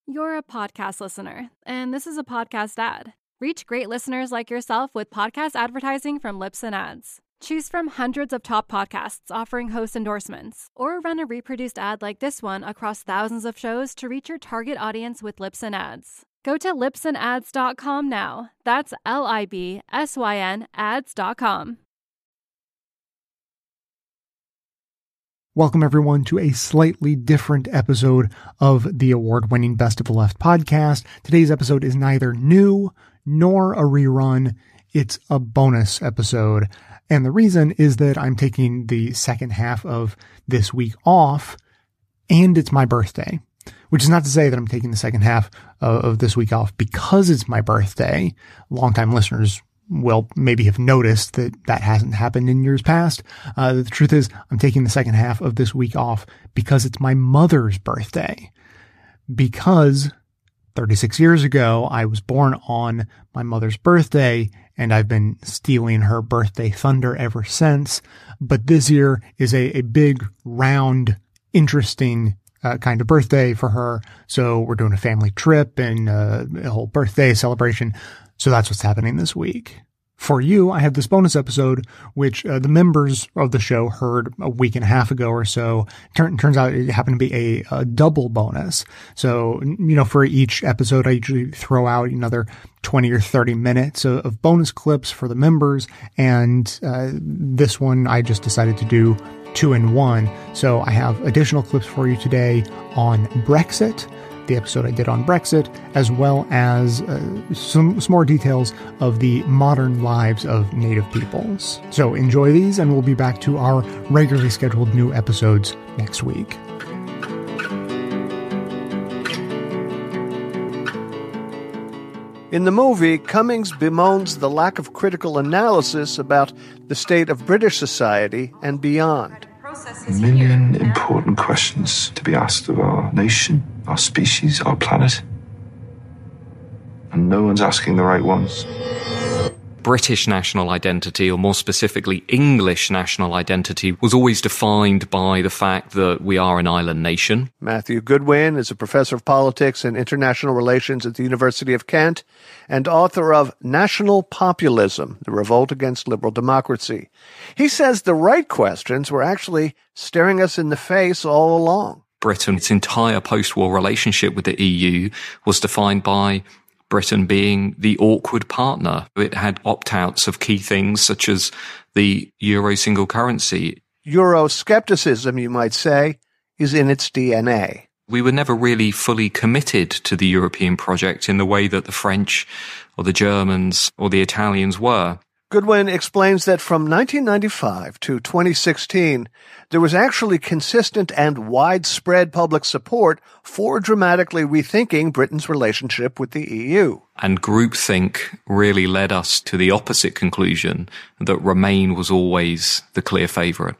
You're a podcast listener, and this is a podcast ad. Reach great listeners like yourself with podcast advertising from Libsyn Ads. Choose from hundreds of top podcasts offering host endorsements, or run a reproduced ad like this one across thousands of shows to reach your target audience with Libsyn Ads. Go to libsynads.com now. That's LIBSYN ads.com. Welcome, everyone, to a slightly different episode of the award-winning Best of the Left podcast. Today's episode is neither new nor a rerun. It's a bonus episode. And the reason is that I'm taking the second half of this week off, and it's my birthday. Which is not to say that I'm taking the second half of this week off because it's my birthday. Longtime listeners will maybe have noticed that that hasn't happened in years past. The truth is, I'm taking the second half of this week off because it's my mother's birthday. Because 36 years ago, I was born on my mother's birthday, and I've been stealing her birthday thunder ever since. But this year is a big, round, interesting kind of birthday for her. So we're doing a family trip and a whole birthday celebration. So that's what's happening this week. For you, I have this bonus episode, which the members of the show heard a week and a half ago or so. Turns out it happened to be a double bonus. So, for each episode, I usually throw out another 20 or 30 minutes of bonus clips for the members. And this one, I just decided to do 2 in 1. So I have additional clips for you today on Brexit, the episode I did on Brexit, as well as some more details of the modern lives of Native peoples. So enjoy these, and we'll be back to our regularly scheduled new episodes next week. In the movie, Cummings bemoans the lack of critical analysis about the state of British society and beyond. A million important questions to be asked of our nation, our species, our planet. And no one's asking the right ones. British national identity, or more specifically English national identity, was always defined by the fact that we are an island nation. Matthew Goodwin is a professor of politics and international relations at the University of Kent and author of National Populism, The Revolt Against Liberal Democracy. He says the right questions were actually staring us in the face all along. Britain's entire post-war relationship with the EU was defined by Britain being the awkward partner. It had opt-outs of key things such as the euro single currency. Euroscepticism, you might say, is in its DNA. We were never really fully committed to the European project in the way that the French or the Germans or the Italians were. Goodwin explains that from 1995 to 2016, there was actually consistent and widespread public support for dramatically rethinking Britain's relationship with the EU. And groupthink really led us to the opposite conclusion, that Remain was always the clear favourite.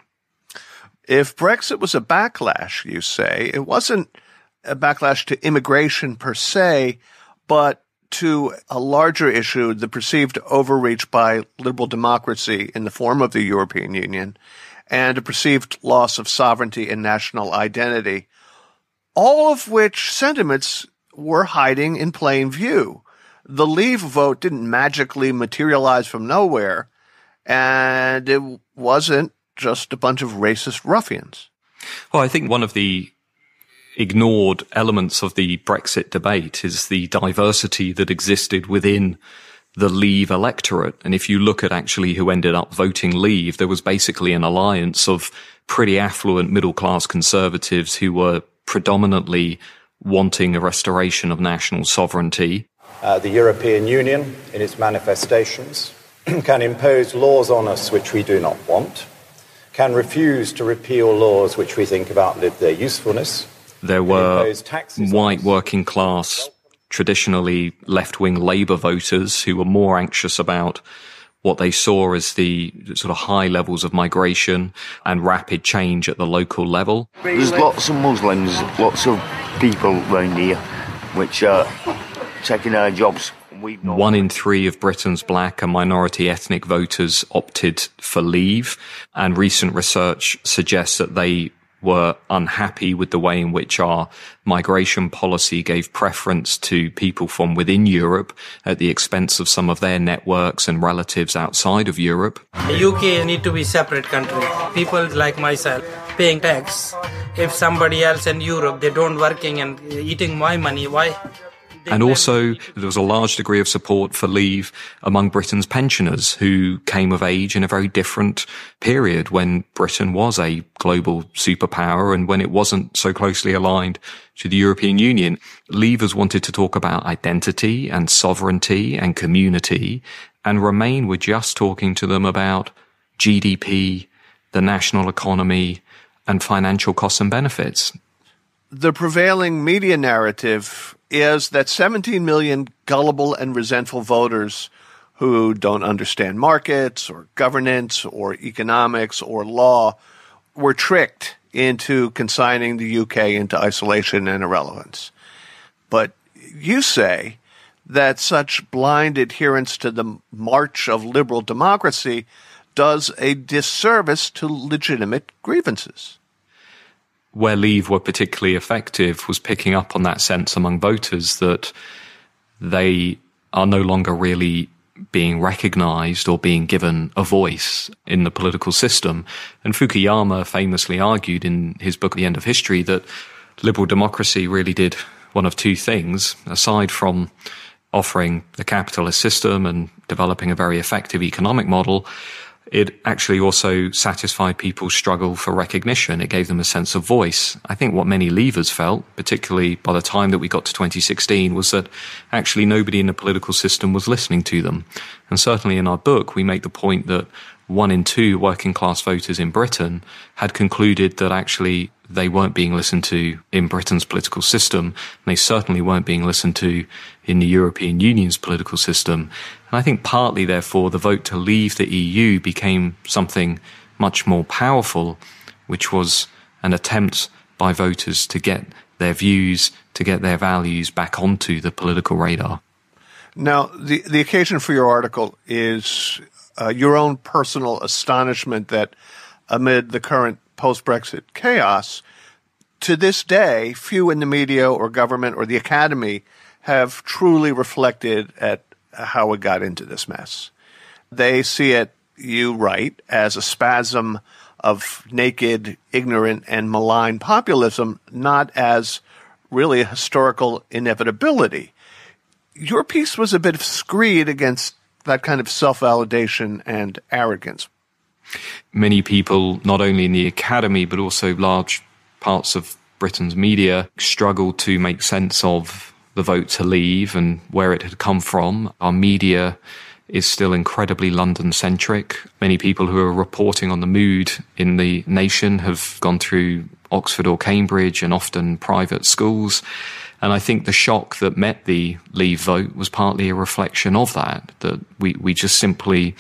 If Brexit was a backlash, you say, it wasn't a backlash to immigration per se, but to a larger issue, the perceived overreach by liberal democracy in the form of the European Union and a perceived loss of sovereignty and national identity, all of which sentiments were hiding in plain view. The Leave vote didn't magically materialize from nowhere, and it wasn't just a bunch of racist ruffians. Well, I think one of the ignored elements of the Brexit debate is the diversity that existed within the Leave electorate. And if you look at actually who ended up voting Leave, there was basically an alliance of pretty affluent middle-class conservatives who were predominantly wanting a restoration of national sovereignty. The European Union, in its manifestations, can impose laws on us which we do not want, can refuse to repeal laws which we think have outlived their usefulness. There were white working class, traditionally left-wing Labour voters who were more anxious about what they saw as the sort of high levels of migration and rapid change at the local level. There's lots of Muslims, lots of people around here which are taking our jobs. 1 in 3 of Britain's black and minority ethnic voters opted for Leave, and recent research suggests that they were unhappy with the way in which our migration policy gave preference to people from within Europe at the expense of some of their networks and relatives outside of Europe. The UK need to be separate country. People like myself paying tax. If somebody else in Europe, they don't working and eating my money, why? And also, there was a large degree of support for leave among Britain's pensioners who came of age in a very different period when Britain was a global superpower and when it wasn't so closely aligned to the European Union. Leavers wanted to talk about identity and sovereignty and community, and Remain were just talking to them about GDP, the national economy, and financial costs and benefits. The prevailing media narrative is that 17 million gullible and resentful voters who don't understand markets or governance or economics or law were tricked into consigning the UK into isolation and irrelevance. But you say that such blind adherence to the march of liberal democracy does a disservice to legitimate grievances. Where Leave were particularly effective was picking up on that sense among voters that they are no longer really being recognized or being given a voice in the political system. And Fukuyama famously argued in his book, The End of History, that liberal democracy really did one of two things, aside from offering the capitalist system and developing a very effective economic model. It actually also satisfied people's struggle for recognition. It gave them a sense of voice. I think what many Leavers felt, particularly by the time that we got to 2016, was that actually nobody in the political system was listening to them. And certainly in our book, we make the point that 1 in 2 working class voters in Britain had concluded that actually they weren't being listened to in Britain's political system. And they certainly weren't being listened to in the European Union's political system. And I think partly, therefore, the vote to leave the EU became something much more powerful, which was an attempt by voters to get their views, to get their values back onto the political radar. Now, the occasion for your article is your own personal astonishment that amid the current post-Brexit chaos, to this day, few in the media or government or the academy have truly reflected at how it got into this mess. They see it, you write, as a spasm of naked, ignorant, and malign populism, not as really a historical inevitability. Your piece was a bit of screed against that kind of self-validation and arrogance. Many people, not only in the academy, but also large parts of Britain's media, struggled to make sense of the vote to leave and where it had come from. Our media is still incredibly London-centric. Many people who are reporting on the mood in the nation have gone through Oxford or Cambridge and often private schools. And I think the shock that met the Leave vote was partly a reflection of that we just simply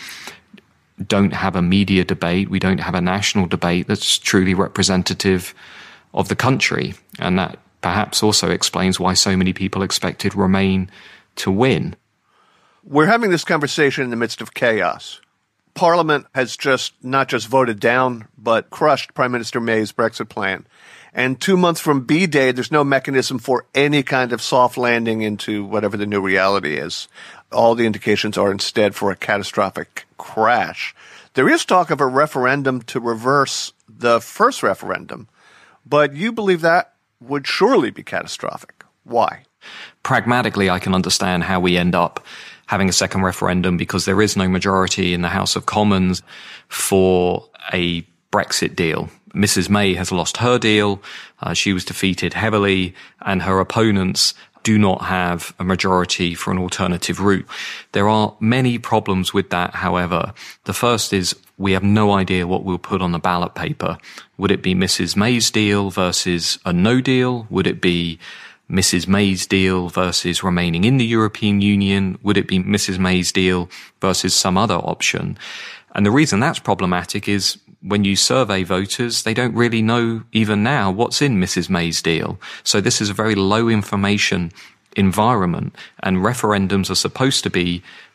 don't have a media debate. We don't have a national debate that's truly representative of the country. And that perhaps also explains why so many people expected Remain to win. We're having this conversation in the midst of chaos. Parliament has not just voted down, but crushed Prime Minister May's Brexit plan. And 2 months from B-Day, there's no mechanism for any kind of soft landing into whatever the new reality is. All the indications are instead for a catastrophic crash. There is talk of a referendum to reverse the first referendum, but you believe that would surely be catastrophic. Why? Pragmatically, I can understand how we end up having a second referendum because there is no majority in the House of Commons for a Brexit deal. Mrs. May has lost her deal. She was defeated heavily, and her opponents do not have a majority for an alternative route. There are many problems with that, however. The first is we have no idea what we'll put on the ballot paper. Would it be Mrs. May's deal versus a no deal? Would it be Mrs. May's deal versus remaining in the European Union? Would it be Mrs. May's deal versus some other option? And the reason that's problematic is when you survey voters, they don't really know even now what's in Mrs. May's deal. So this is a very low information environment, and referendums are supposed to be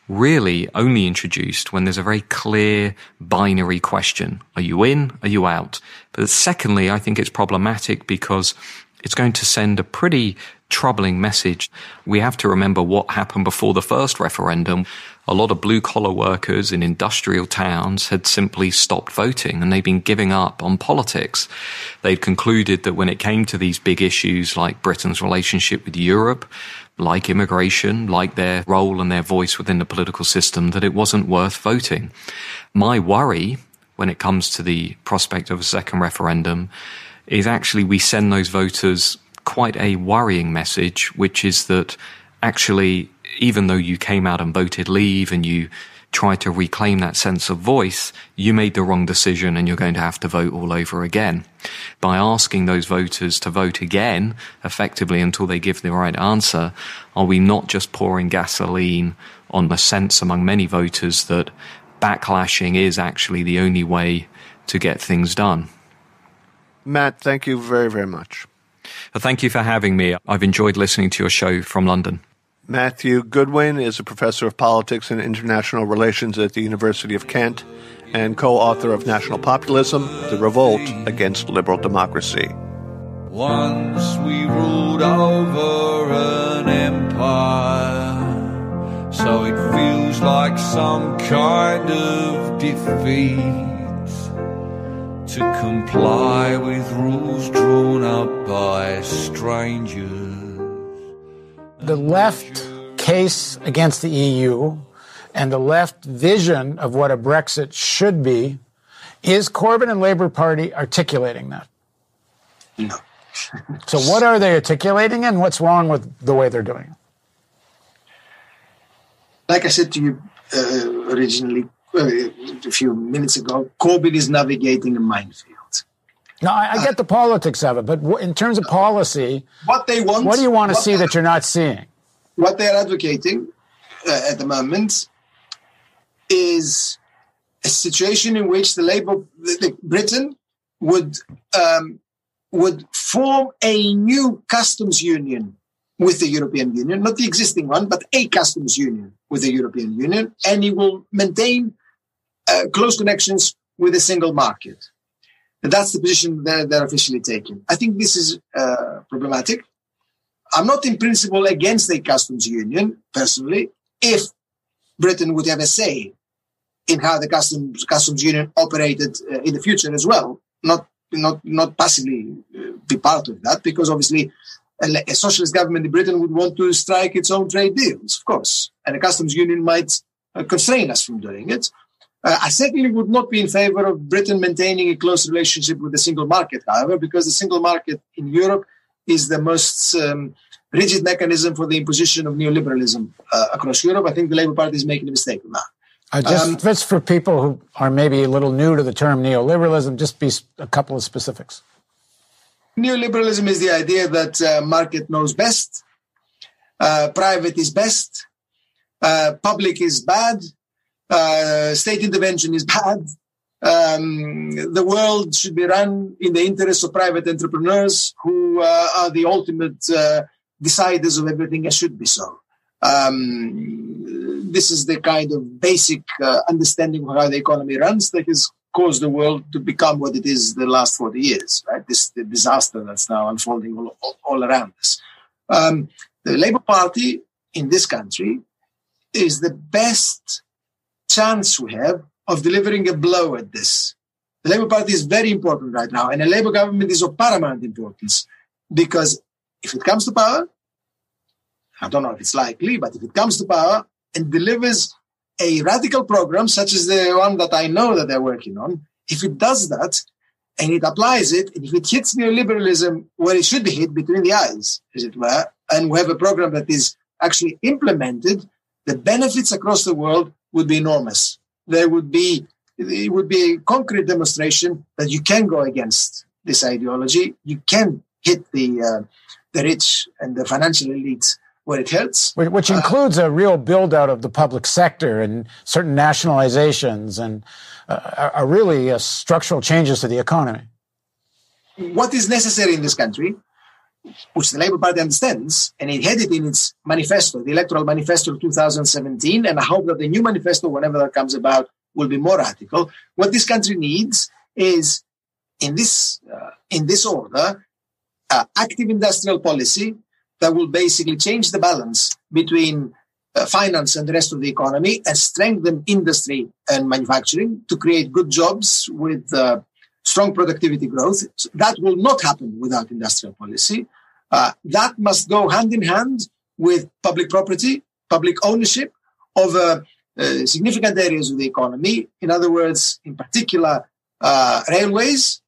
really only introduced when there's a very clear binary question. Are you in? Are you out? But secondly, I think it's problematic because it's going to send a pretty troubling message. We have to remember what happened before the first referendum. A lot of blue-collar workers in industrial towns had simply stopped voting, and they've been giving up on politics. They'd concluded that when it came to these big issues like Britain's relationship with Europe, like immigration, like their role and their voice within the political system, that it wasn't worth voting. My worry when it comes to the prospect of a second referendum is actually we send those voters quite a worrying message, which is that actually, even though you came out and voted Leave and you tried to reclaim that sense of voice, you made the wrong decision and you're going to have to vote all over again. By asking those voters to vote again, effectively until they give the right answer, are we not just pouring gasoline on the sense among many voters that backlashing is actually the only way to get things done? Matt, thank you very, very much. Thank you for having me. I've enjoyed listening to your show from London. Matthew Goodwin is a professor of politics and international relations at the University of Kent and co-author of National Populism, The Revolt Against Liberal Democracy. Once we ruled over an empire, so it feels like some kind of defeat to comply with rules drawn up by strangers. The left case against the EU and the left vision of what a Brexit should be, is Corbyn and Labour Party articulating that? No. So what are they articulating and what's wrong with the way they're doing it? Like I said to you originally, a few minutes ago, Corbyn is navigating a minefield. No, I get the politics of it, but in terms of policy, what they want, what do you want to see that you're not seeing? What they're advocating at the moment is a situation in which Britain would form a new customs union with the European Union, not the existing one, but a customs union with the European Union, and it will maintain close connections with a single market. And that's the position they're officially taking. I think this is problematic. I'm not in principle against a customs union, personally, if Britain would have a say in how the customs union operated in the future as well, not passively be part of that, because obviously a socialist government in Britain would want to strike its own trade deals, of course, and a customs union might constrain us from doing it. I certainly would not be in favor of Britain maintaining a close relationship with the single market, however, because the single market in Europe is the most rigid mechanism for the imposition of neoliberalism across Europe. I think the Labour Party is making a mistake on that. Just for people who are maybe a little new to the term neoliberalism, just be a couple of specifics. Neoliberalism is the idea that market knows best, private is best, public is bad, state intervention is bad. The world should be run in the interests of private entrepreneurs who are the ultimate deciders of everything and should be so. This is the kind of basic understanding of how the economy runs that has caused the world to become what it is the last 40 years, right? The disaster that's now unfolding all around us. The Labour Party in this country is the best chance we have of delivering a blow at this. The Labour Party is very important right now, and a Labour government is of paramount importance, because if it comes to power, I don't know if it's likely, but if it comes to power and delivers a radical program such as the one that I know that they're working on, if it does that and it applies it, and if it hits neoliberalism where it should be hit, between the eyes, as it were, and we have a program that is actually implemented, the benefits across the world would be enormous. It would be a concrete demonstration that you can go against this ideology. You can hit the rich and the financial elite where it hurts. Which includes a real build-out of the public sector and certain nationalizations and really structural changes to the economy. What is necessary in this country which the Labour Party understands, and it had it in its manifesto, the electoral manifesto of 2017, and I hope that the new manifesto, whenever that comes about, will be more radical. What this country needs is, in this order, active industrial policy that will basically change the balance between finance and the rest of the economy and strengthen industry and manufacturing to create good jobs with strong productivity growth. That will not happen without industrial policy. That must go hand in hand with public property, public ownership of significant areas of the economy. In other words, in particular, railways,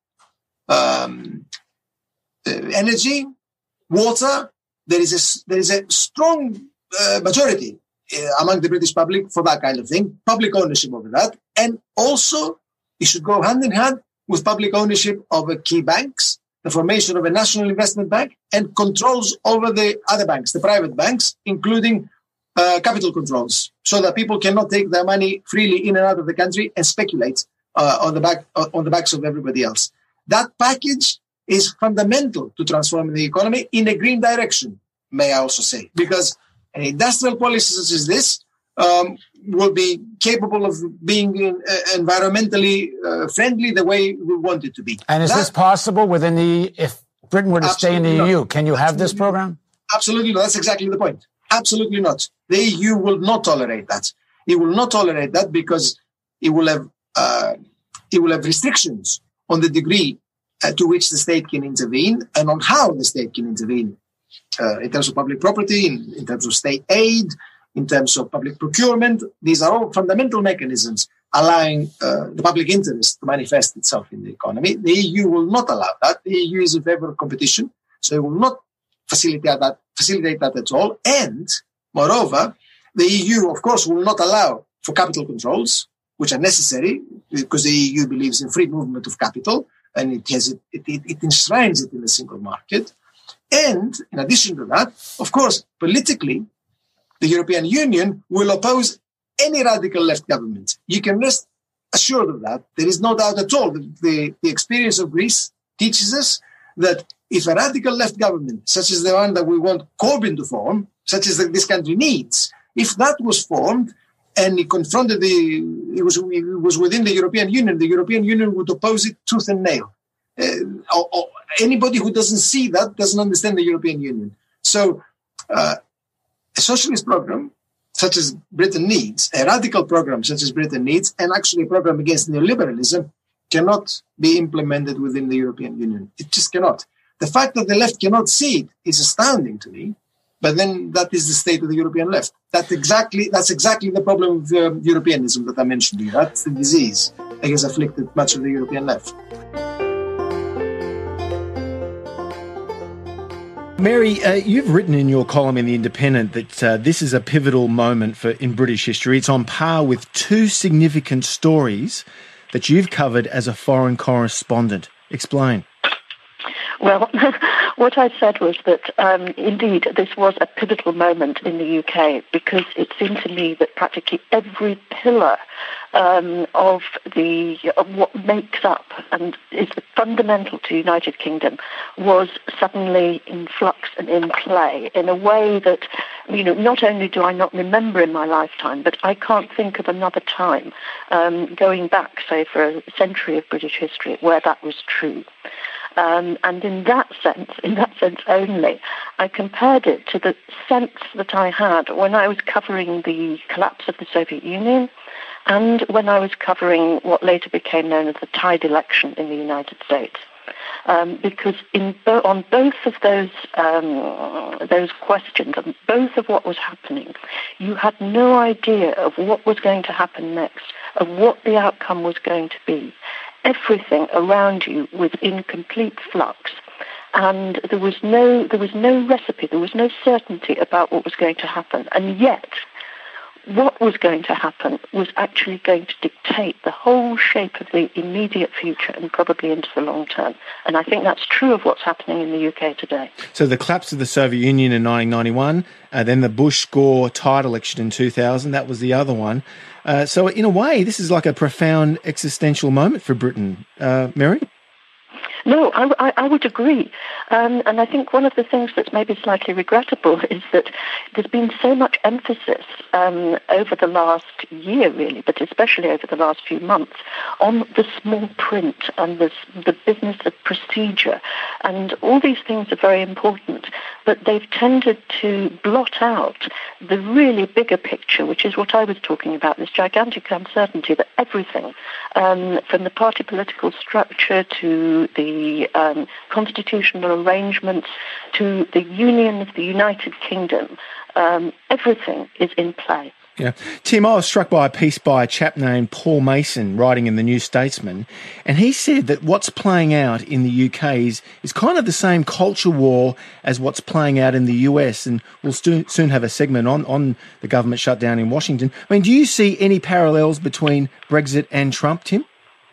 energy, water. There is a strong majority among the British public for that kind of thing, public ownership over that. And also, it should go hand in hand with public ownership of key banks, the formation of a national investment bank, and controls over the other banks, the private banks, including capital controls, so that people cannot take their money freely in and out of the country and speculate on the backs of everybody else. That package is fundamental to transforming the economy in a green direction, may I also say, because an industrial policy such as this will be capable of being environmentally friendly the way we want it to be. And is this possible if Britain were to stay in the EU? Can you have this program? Absolutely not. That's exactly the point. Absolutely not. The EU will not tolerate that. It will not tolerate that because it will have restrictions on the degree to which the state can intervene and on how the state can intervene in terms of public property, in terms of state aid, in terms of public procurement. These are all fundamental mechanisms allowing the public interest to manifest itself in the economy. The EU will not allow that. The EU is in favor of competition, so it will not facilitate that at all. And moreover, the EU, of course, will not allow for capital controls, which are necessary because the EU believes in free movement of capital, and it enshrines it in the single market. And in addition to that, of course, politically, the European Union will oppose any radical left government. You can rest assured of that. There is no doubt at all. The experience of Greece teaches us that if a radical left government, such as the one that we want Corbyn to form, such as this country needs, if that was formed and it confronted it was within the European Union would oppose it tooth and nail. Anybody who doesn't see that doesn't understand the European Union. So a socialist program such as Britain needs, a radical program such as Britain needs, and actually a program against neoliberalism cannot be implemented within the European Union. It just cannot. The fact that the left cannot see it is astounding to me, but then that is the state of the European left. That's exactly the problem of Europeanism that I mentioned here. That's the disease that has afflicted much of the European left. Mary, you've written in your column in The Independent that this is a pivotal moment in British history. It's on par with two significant stories that you've covered as a foreign correspondent. Explain. Well, what I said was that, indeed, this was a pivotal moment in the UK because it seemed to me that practically every pillar of what makes up and is fundamental to the United Kingdom was suddenly in flux and in play in a way that, not only do I not remember in my lifetime, but I can't think of another time going back, say, for a century of British history where that was true. And in that sense only, I compared it to the sense that I had when I was covering the collapse of the Soviet Union and when I was covering what later became known as the Tide election in the United States. Because on both of those questions, and both of what was happening, you had no idea of what was going to happen next, of what the outcome was going to be. Everything around you was in complete flux, and there was no recipe, there was no certainty about what was going to happen, and yet what was going to happen was actually going to dictate the whole shape of the immediate future and probably into the long term. And I think that's true of what's happening in the UK today. So the collapse of the Soviet Union in 1991, then the Bush-Gore Tide election in 2000, that was the other one. So in a way, this is like a profound existential moment for Britain. Mary? No, I would agree. And I think one of the things that's maybe slightly regrettable is that there's been so much emphasis over the last year, really, but especially over the last few months, on the small print and the business of procedure. And all these things are very important, but they've tended to blot out the really bigger picture, which is what I was talking about, this gigantic uncertainty that everything, from the party political structure to the constitutional arrangements to the Union of the United Kingdom, everything is in play. Yeah. Tim, I was struck by a piece by a chap named Paul Mason writing in the New Statesman, and he said that what's playing out in the UK is kind of the same culture war as what's playing out in the US, and we'll soon have a segment on the government shutdown in Washington. I mean, do you see any parallels between Brexit and Trump, Tim?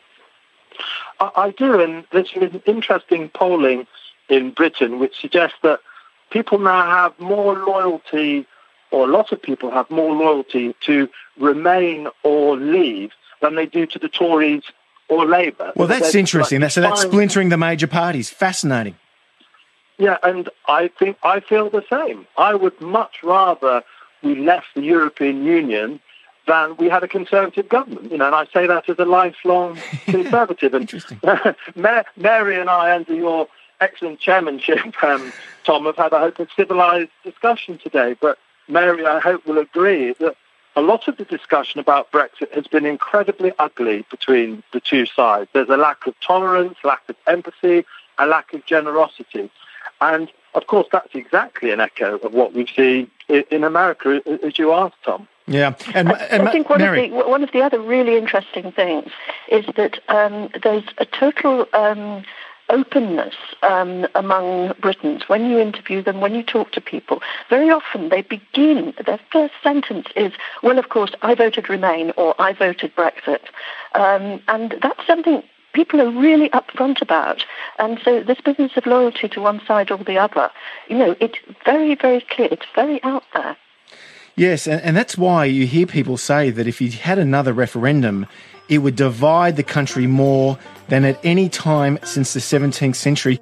I do, and there's been interesting polling in Britain which suggests that people now have more loyalty, or a lot of people have more loyalty to Remain or Leave than they do to the Tories or Labour. Well, that's interesting. So that's splintering the major parties. Fascinating. Yeah, and I think I feel the same. I would much rather we left the European Union than we had a Conservative government, and I say that as a lifelong Conservative. And Mary and I, under your excellent chairmanship, Tom, have had, I hope, a civilised discussion today. But Mary, I hope, will agree that a lot of the discussion about Brexit has been incredibly ugly between the two sides. There's a lack of tolerance, lack of empathy, a lack of generosity. And, of course, that's exactly an echo of what we see in America, as you asked, Tom. Yeah, and I think one of the other really interesting things is that there's a total openness among Britons. When you interview them, when you talk to people, very often they begin, their first sentence is, well, of course, I voted Remain or I voted Brexit. And that's something people are really upfront about. And so this business of loyalty to one side or the other, it's very, very clear. It's very out there. Yes, and that's why you hear people say that if you had another referendum, it would divide the country more than at any time since the 17th century.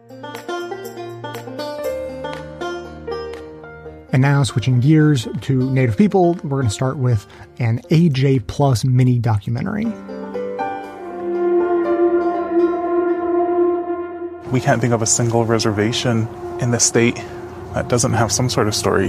And now, switching gears to Native people, we're going to start with an AJ Plus mini documentary. We can't think of a single reservation in the state that doesn't have some sort of story.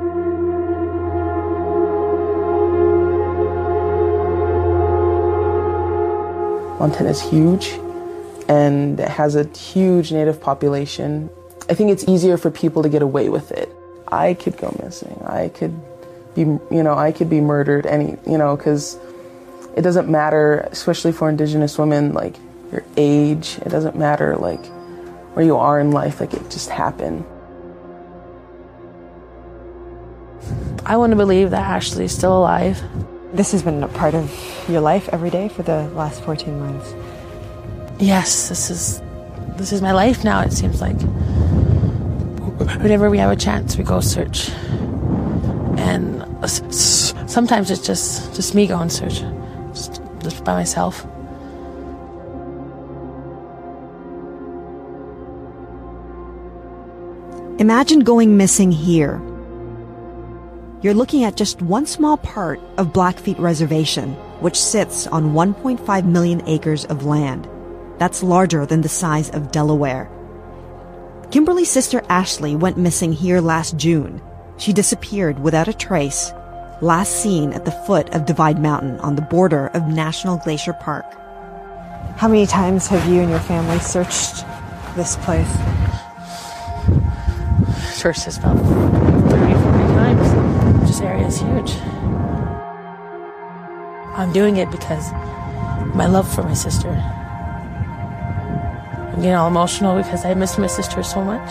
Montana is huge and it has a huge Native population. I think it's easier for people to get away with it. I could go missing. I could be murdered, because it doesn't matter, especially for Indigenous women, like your age. It doesn't matter, like where you are in life. Like it just happened. I want to believe that Ashley is still alive. This has been a part of your life every day for the last 14 months. Yes, this is my life now, it seems like. Whenever we have a chance, we go search. And sometimes it's just me going search, just by myself. Imagine going missing here. You're looking at just one small part of Blackfeet Reservation, which sits on 1.5 million acres of land. That's larger than the size of Delaware. Kimberly's sister Ashley went missing here last June. She disappeared without a trace, last seen at the foot of Divide Mountain on the border of National Glacier Park. How many times have you and your family searched this place? Searched this about 30, 40 times. This area is huge. I'm doing it because my love for my sister. I'm getting all emotional because I miss my sister so much.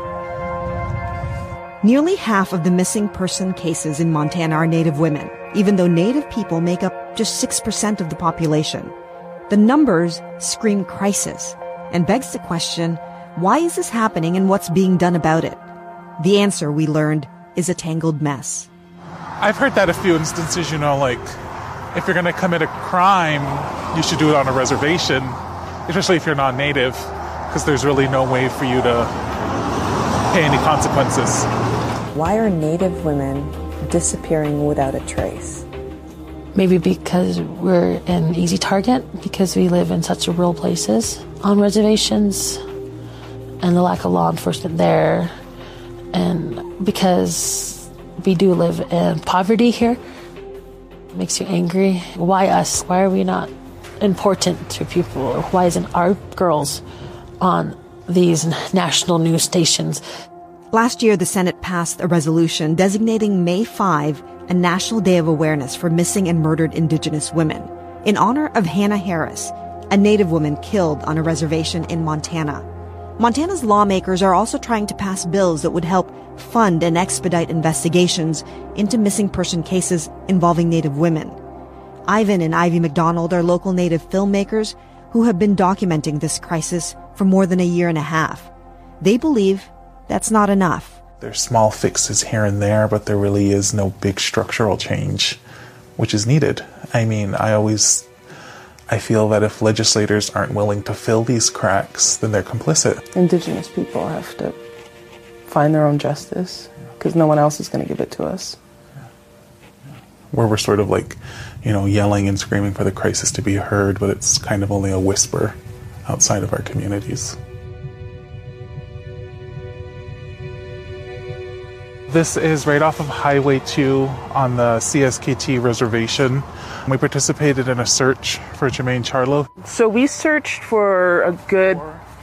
Nearly half of the missing person cases in Montana are Native women, even though Native people make up just 6% of the population. The numbers scream crisis and begs the question, why is this happening and what's being done about it? The answer, we learned, is a tangled mess. I've heard that a few instances, like if you're going to commit a crime, you should do it on a reservation, especially if you're not Native, because there's really no way for you to pay any consequences. Why are Native women disappearing without a trace? Maybe because we're an easy target, because we live in such rural places on reservations, and the lack of law enforcement there, and because we do live in poverty here. It makes you angry. Why us? Why are we not important to people? Why isn't our girls on these national news stations? Last year, the Senate passed a resolution designating May 5 a National Day of Awareness for Missing and Murdered Indigenous Women in honor of Hannah Harris, a Native woman killed on a reservation in Montana. Montana's lawmakers are also trying to pass bills that would help fund and expedite investigations into missing person cases involving Native women. Ivan and Ivy McDonald are local Native filmmakers who have been documenting this crisis for more than a year and a half. They believe that's not enough. There's small fixes here and there, but there really is no big structural change, which is needed. I mean, I feel that if legislators aren't willing to fill these cracks, then they're complicit. Indigenous people have to find their own justice because no one else is going to give it to us. Where we're sort of like, yelling and screaming for the crisis to be heard, but it's kind of only a whisper outside of our communities. This is right off of Highway 2 on the CSKT reservation. We participated in a search for Jermaine Charlo. So we searched for a good,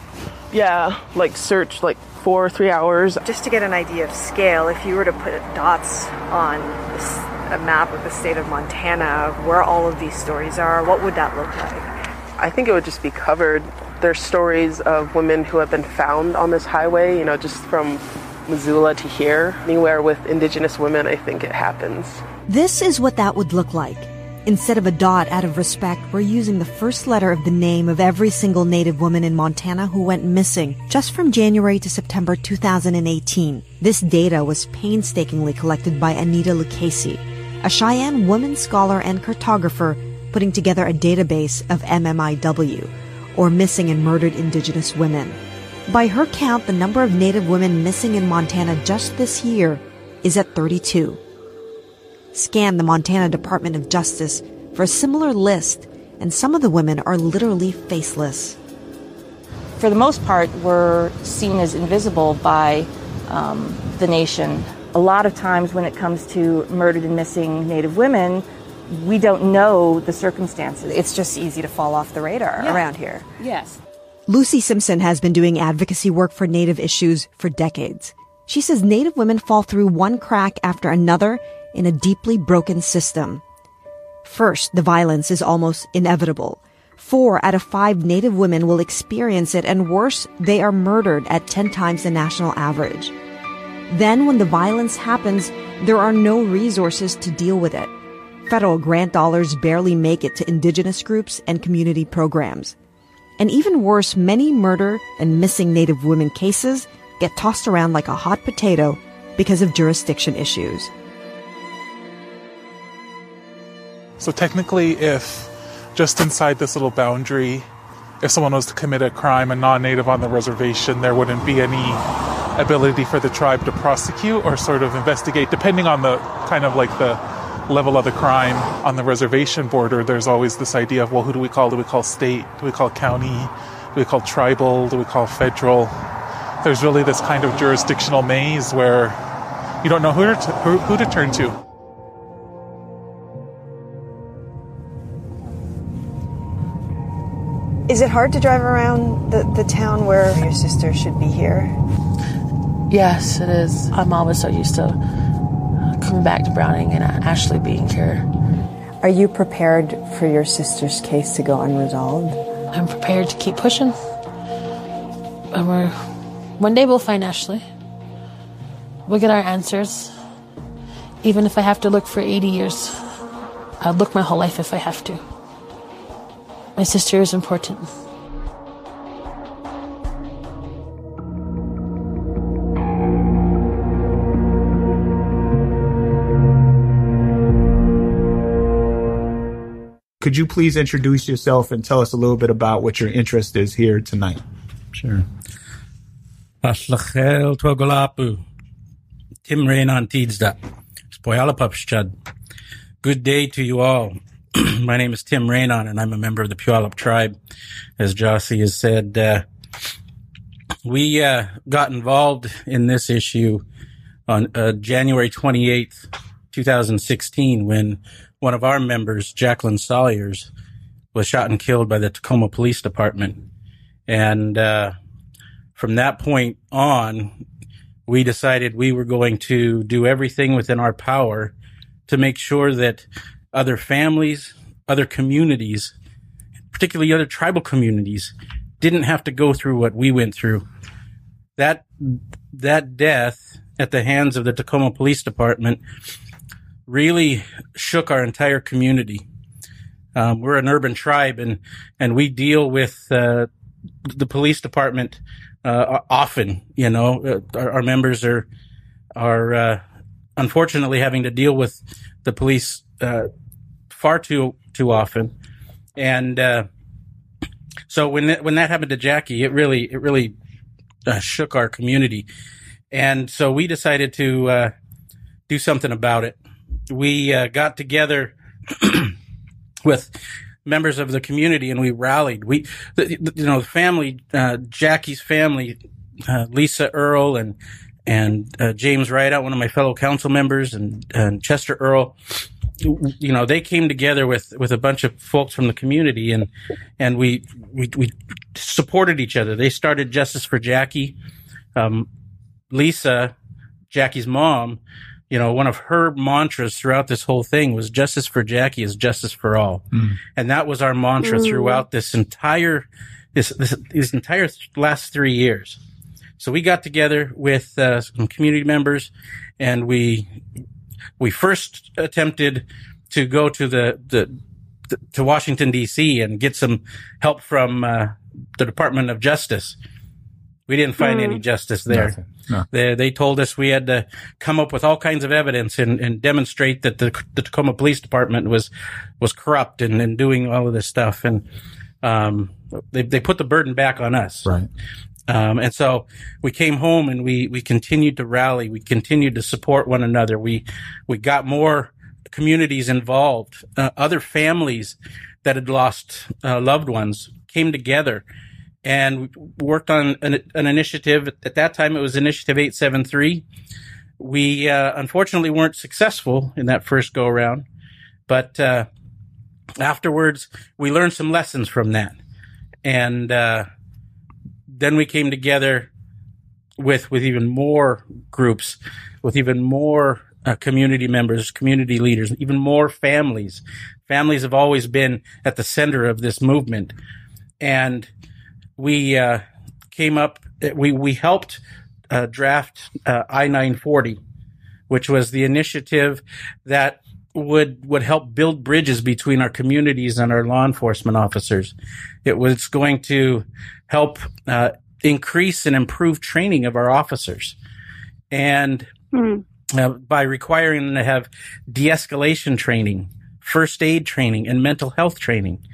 3 hours. Just to get an idea of scale, if you were to put dots on a map of the state of Montana, where all of these stories are, what would that look like? I think it would just be covered. There's stories of women who have been found on this highway, just from Missoula to here. Anywhere with Indigenous women, I think it happens. This is what that would look like. Instead of a dot out of respect, we're using the first letter of the name of every single Native woman in Montana who went missing just from January to September 2018. This data was painstakingly collected by Anita Lucchese, a Cheyenne woman scholar and cartographer putting together a database of MMIW, or Missing and Murdered Indigenous Women. By her count, the number of Native women missing in Montana just this year is at 32. Scan the Montana Department of Justice for a similar list, and some of the women are literally faceless. For the most part, we're seen as invisible by the nation. A lot of times when it comes to murdered and missing Native women, we don't know the circumstances. It's just easy to fall off the radar around here. Yes. Lucy Simpson has been doing advocacy work for Native issues for decades. She says Native women fall through one crack after another in a deeply broken system. First, the violence is almost inevitable. 4 out of 5 Native women will experience it, and worse, they are murdered at 10 times the national average. Then, when the violence happens, there are no resources to deal with it. Federal grant dollars barely make it to Indigenous groups and community programs. And even worse, many murder and missing Native women cases get tossed around like a hot potato because of jurisdiction issues. So technically, if just inside this little boundary, if someone was to commit a crime, a non-Native on the reservation, there wouldn't be any ability for the tribe to prosecute or sort of investigate, depending on the kind of like the level of the crime. On the reservation border, there's always this idea of, well, who do we call? Do we call state? Do we call county? Do we call tribal? Do we call federal? There's really this kind of jurisdictional maze where you don't know who to turn to. Is it hard to drive around the town where your sister should be here? Yes, it is. I'm always so used to coming back to Browning and Ashley being here. Are you prepared for your sister's case to go unresolved? I'm prepared to keep pushing. And one day we'll find Ashley. We'll get our answers. Even if I have to look for 80 years, I'll look my whole life if I have to. My sister is important. Could you please introduce yourself and tell us a little bit about what your interest is here tonight? Sure. Aslachel Twagolapu. Tim Rain on Tidsda. Spoyalapupschad. Good day to you all. My name is Tim Raynon, and I'm a member of the Puyallup tribe. As Jossie has said, we got involved in this issue on January 28th, 2016, when one of our members, Jacqueline Sawyers, was shot and killed by the Tacoma Police Department. And from that point on, we decided we were going to do everything within our power to make sure that other families, other communities, particularly other tribal communities, didn't have to go through what we went through. That death at the hands of the Tacoma Police Department really shook our entire community. We're an urban tribe, and we deal with the police department often. You know, our members are unfortunately having to deal with the police far too often, and so when that happened to Jackie, it really shook our community, and so we decided to do something about it. We got together with members of the community, and we rallied. The family, Jackie's family, Lisa Earl and James Rideout, one of my fellow council members, and Chester Earl. You know, they came together with a bunch of folks from the community, and we supported each other. They started Justice for Jackie. Lisa, Jackie's mom, you know, one of her mantras throughout this whole thing was justice for Jackie is justice for all. And that was our mantra throughout this entire last 3 years. So we got together with some community members, and we first attempted to go to to Washington D.C. and get some help from the Department of Justice. We didn't find any justice there. No. They told us we had to come up with all kinds of evidence and demonstrate that the Tacoma Police Department was corrupt and doing all of this stuff. And they put the burden back on us. Right. And so we came home and we continued to rally. We continued to support one another. We got more communities involved. Other families that had lost loved ones came together and worked on an initiative. At that time, it was Initiative 873. We unfortunately weren't successful in that first go around, but afterwards we learned some lessons from that, and then we came together with even more groups, with even more community members, community leaders, even more families. Families have always been at the center of this movement, and we came up. We helped draft I-940, which was the initiative that would help build bridges between our communities and our law enforcement officers. It was going to help increase and improve training of our officers, and by requiring them to have de-escalation training, first aid training, and mental health training.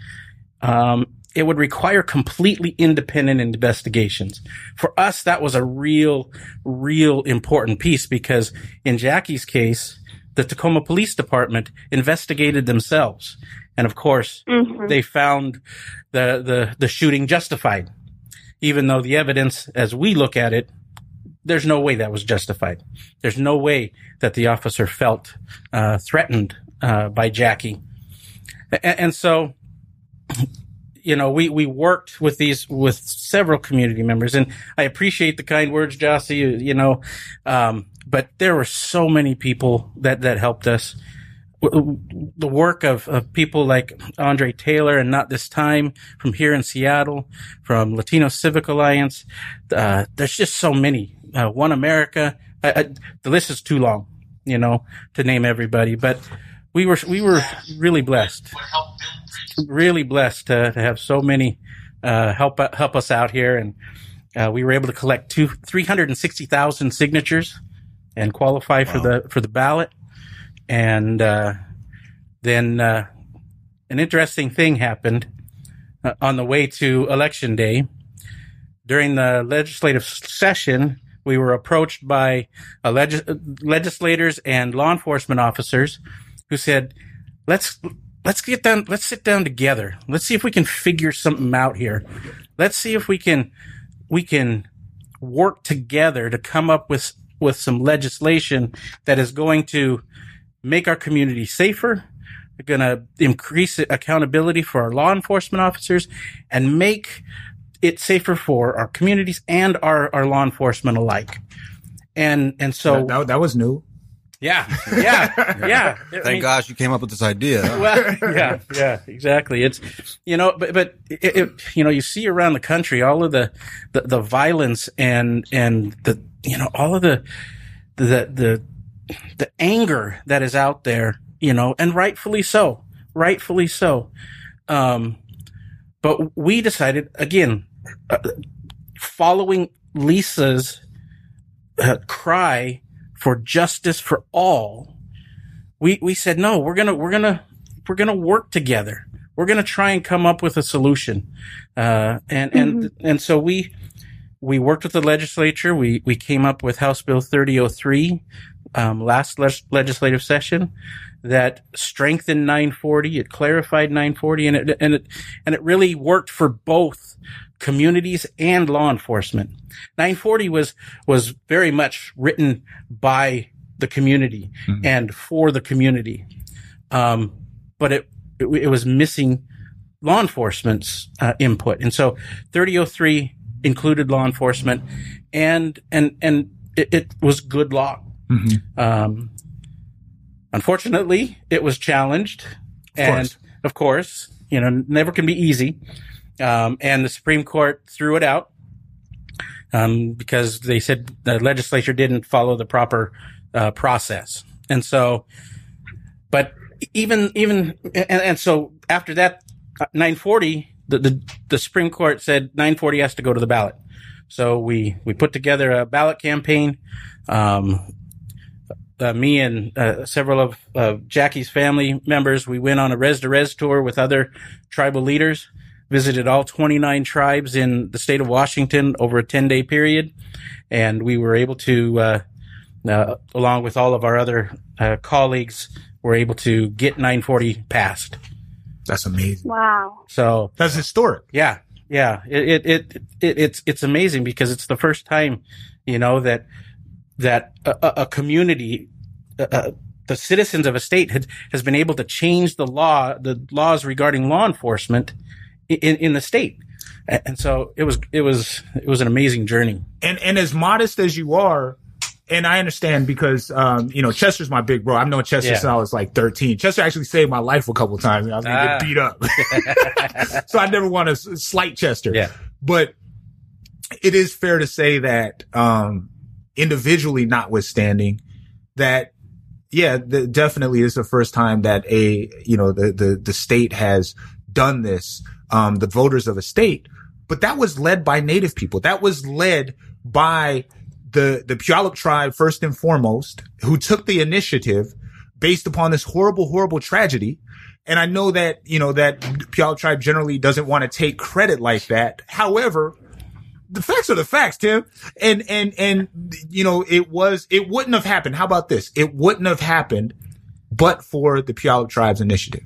It would require completely independent investigations. For us, that was a real important piece, because in Jackie's case, the Tacoma Police Department investigated themselves. And of course, they found the shooting justified, even though the evidence, as we look at it, there's no way that was justified. There's no way that the officer felt threatened by Jackie. And so, you know, we worked with several community members, and I appreciate the kind words, Jossie, you know, but there were so many people that helped us. The work of people like Andre Taylor and Not This Time from here in Seattle, from Latino Civic Alliance. There's just so many. One America. The list is too long, you know, to name everybody, but we were really blessed. Really blessed to have so many help us out here, and we were able to collect 360,000 signatures and qualify for the ballot. And then an interesting thing happened on the way to Election Day. during the legislative session, we were approached by legislators and law enforcement officers who said, let's sit down together. Let's see if we can figure something out here. Let's see if we can work together to come up with some legislation that is going to make our community safer, going to increase accountability for our law enforcement officers, and make it safer for our communities and our law enforcement alike. And so that was new. Yeah. Thank gosh you came up with this idea. Well, yeah, exactly. It's, but you see around the country all of the violence and the, all of the anger that is out there, and rightfully so. But we decided, again, following Lisa's cry for justice for all, we said, no, we're gonna work together. We're gonna try and come up with a solution. And so we worked with the legislature. We came up with House Bill 3003, last legislative session, that strengthened 940. It clarified 940, and it really worked for both communities and law enforcement. 940 was very much written by the community and for the community. But it was missing law enforcement's input. And so 3003 included law enforcement, and it was good law. Unfortunately, it was challenged, and of course, never can be easy. And the Supreme Court threw it out, because they said the legislature didn't follow the proper, process. And so, but so after that, 940, the Supreme Court said 940 has to go to the ballot. So we put together a ballot campaign. Me and several of Jackie's family members, we went on a res-to-res tour with other tribal leaders, visited all 29 tribes in the state of Washington over a 10-day period. And we were able to, along with all of our other colleagues, were able to get 940 passed. That's amazing. Wow. So that's historic. Yeah. It's amazing, because it's the first time, that a community, the citizens of a state has been able to change the laws regarding law enforcement in the state. And so it was an amazing journey. And as modest as you are, and I understand, because, Chester's my big bro. I've known Chester since I was like 13. Chester actually saved my life a couple of times. I was going to get beat up. So I never want to slight Chester. Yeah. But it is fair to say that, individually notwithstanding, that, definitely is the first time that the state has done this, the voters of a state. But that was led by Native people. That was led by the Puyallup tribe, first and foremost, who took the initiative based upon this horrible, horrible tragedy. And I know that, that Puyallup tribe generally doesn't want to take credit like that. However, the facts are the facts, Tim. And, it wouldn't have happened. How about this? It wouldn't have happened but for the Puyallup tribe's initiative.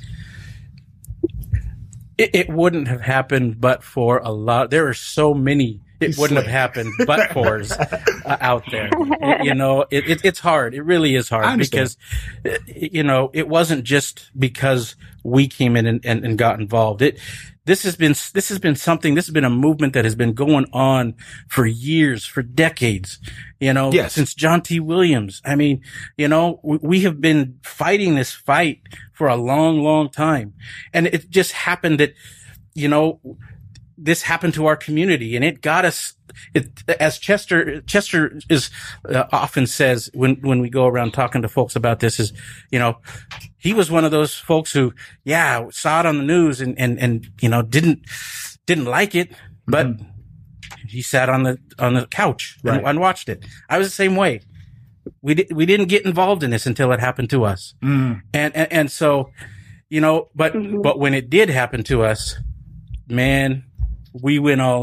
It wouldn't have happened but for a lot. There are so many it wouldn't have happened but fors out there. It's hard. It really is hard, because, it wasn't just because we came in and got involved. This has been something, this has been a movement that has been going on for years, for decades, since John T. Williams. I mean, we have been fighting this fight for a long, long time. And it just happened that, this happened to our community, and it got us, as Chester is, often says when we go around talking to folks about this, is, he was one of those folks who, saw it on the news and didn't like it, but he sat on the couch and watched it. I was the same way. We didn't get involved in this until it happened to us. And so, but when it did happen to us, man, we went all in.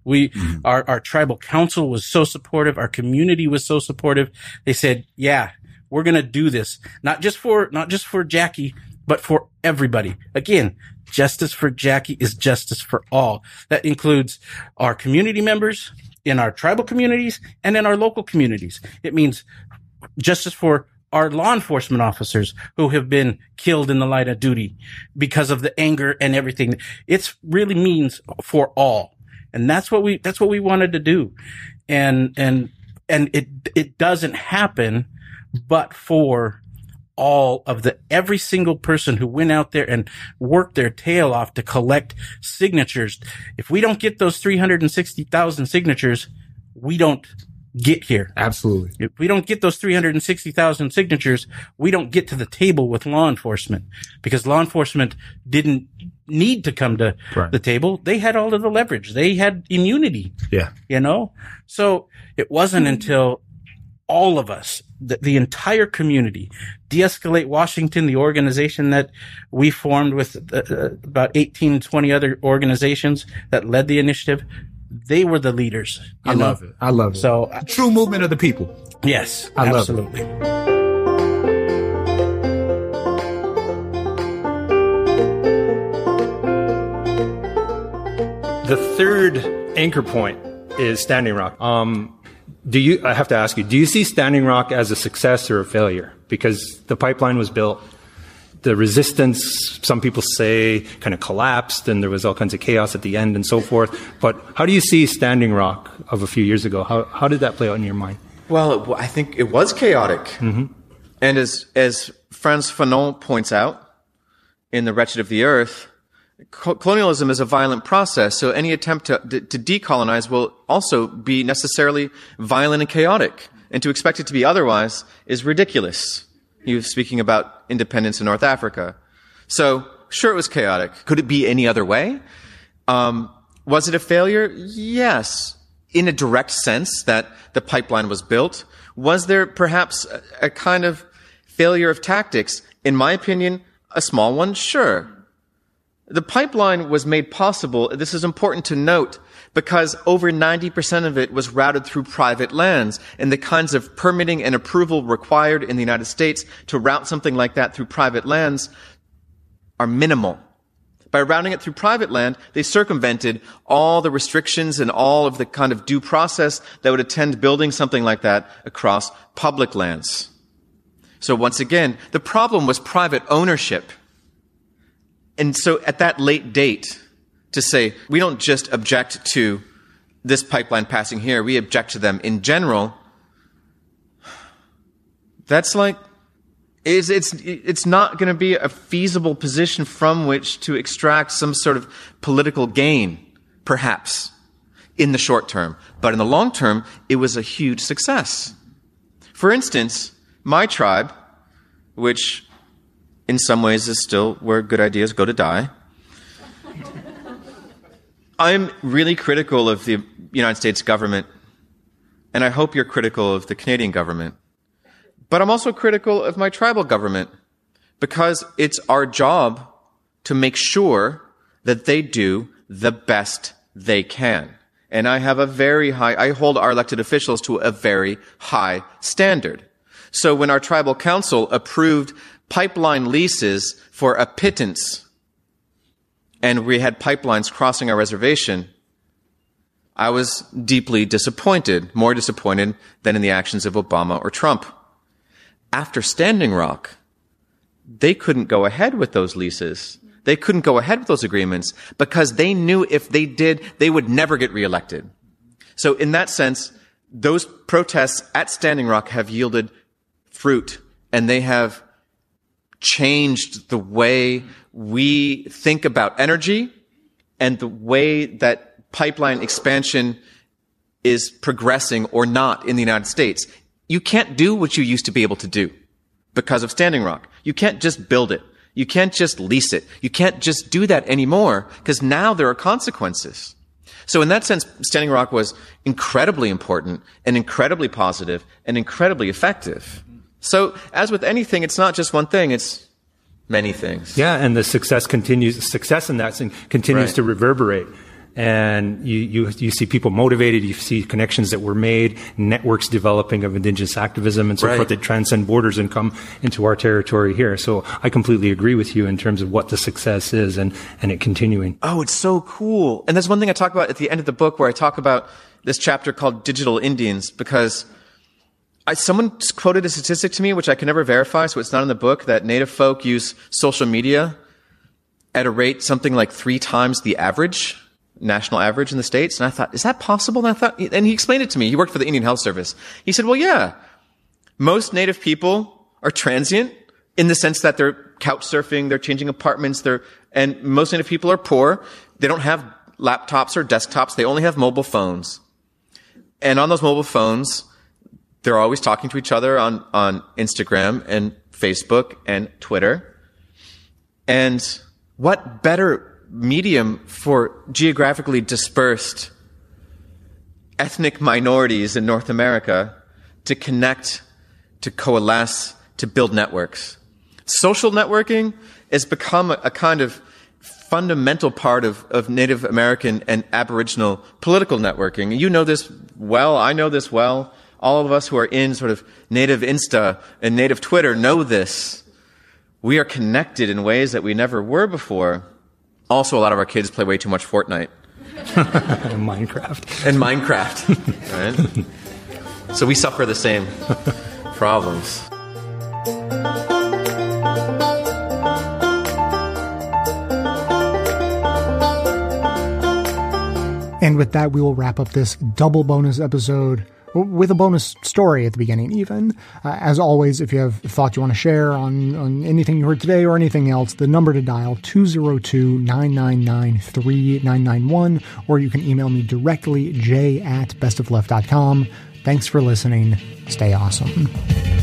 Our tribal council was so supportive. Our community was so supportive. They said, yeah, we're going to do this. Not just for Jackie, but for everybody. Again, justice for Jackie is justice for all. That includes our community members in our tribal communities and in our local communities. It means justice for our law enforcement officers who have been killed in the line of duty because of the anger and everything. It really means for all. And that's what we wanted to do. And it doesn't happen but for all of every single person who went out there and worked their tail off to collect signatures. If we don't get those 360,000 signatures, we don't get here. Absolutely. If we don't get those 360,000 signatures, we don't get to the table with law enforcement, because law enforcement didn't need to come to the table. They had all of the leverage. They had immunity. Yeah. So it wasn't until all of us, the entire community, De-Escalate Washington, the organization that we formed with about 18, 20 other organizations that led the initiative, they were the leaders. I love it. So true movement of the people. Yes, absolutely. The third anchor point is Standing Rock. I have to ask you, do you see Standing Rock as a success or a failure? Because the pipeline was built, the resistance, some people say, kind of collapsed, and there was all kinds of chaos at the end and so forth. But how do you see Standing Rock of a few years ago? How did that play out in your mind? Well, I think it was chaotic. Mm-hmm. And as Frantz Fanon points out in The Wretched of the Earth, colonialism is a violent process, so any attempt to decolonize will also be necessarily violent and chaotic. And to expect it to be otherwise is ridiculous. He was speaking about independence in North Africa. So, sure, it was chaotic. Could it be any other way? Was it a failure? Yes. In a direct sense that the pipeline was built. Was there perhaps a kind of failure of tactics? In my opinion, a small one? Sure. The pipeline was made possible, this is important to note, because over 90% of it was routed through private lands, and the kinds of permitting and approval required in the United States to route something like that through private lands are minimal. By routing it through private land, they circumvented all the restrictions and all of the kind of due process that would attend building something like that across public lands. So once again, the problem was private ownership. And so at that late date, to say, we don't just object to this pipeline passing here, we object to them in general, that's like, it's not going to be a feasible position from which to extract some sort of political gain, perhaps, in the short term. But in the long term, it was a huge success. For instance, my tribe, which in some ways is still where good ideas go to die. I'm really critical of the United States government, and I hope you're critical of the Canadian government. But I'm also critical of my tribal government, because it's our job to make sure that they do the best they can. And I hold our elected officials to a very high standard. So when our tribal council approved pipeline leases for a pittance, and we had pipelines crossing our reservation, I was deeply disappointed, more disappointed than in the actions of Obama or Trump. After Standing Rock, they couldn't go ahead with those leases. They couldn't go ahead with those agreements because they knew if they did, they would never get reelected. So in that sense, those protests at Standing Rock have yielded fruit, and they have changed the way we think about energy and the way that pipeline expansion is progressing or not in the United States. You can't do what you used to be able to do because of Standing Rock. You can't just build it. You can't just lease it. You can't just do that anymore because now there are consequences. So in that sense, Standing Rock was incredibly important and incredibly positive and incredibly effective. So as with anything, it's not just one thing, it's many things. Yeah, and the success in that continues right. to reverberate. And you see people motivated, you see connections that were made, networks developing of indigenous activism and so forth that transcend borders and come into our territory here. So I completely agree with you in terms of what the success is and it continuing. Oh, it's so cool. And there's one thing I talk about at the end of the book where I talk about this chapter called Digital Indians, because someone quoted a statistic to me, which I can never verify, so it's not in the book, that Native folk use social media at a rate something like 3 times the national average in the States. And I thought, is that possible? And he explained it to me. He worked for the Indian Health Service. He said, well, yeah, most Native people are transient in the sense that they're couch surfing, they're changing apartments, and most Native people are poor. They don't have laptops or desktops. They only have mobile phones. And on those mobile phones, they're always talking to each other on Instagram and Facebook and Twitter. And what better medium for geographically dispersed ethnic minorities in North America to connect, to coalesce, to build networks. Social networking has become a kind of fundamental part of Native American and Aboriginal political networking. You know this well, I know this well. All of us who are in sort of Native Insta and Native Twitter know this. We are connected in ways that we never were before. Also, a lot of our kids play way too much Fortnite. And Minecraft. And Minecraft, right? So we suffer the same problems. And with that, we will wrap up this double bonus episode with a bonus story at the beginning, even. As always, if you have thoughts you want to share on anything you heard today or anything else, the number to dial, 202-999-3991, or you can email me directly, j@bestofleft.com. Thanks for listening. Stay awesome.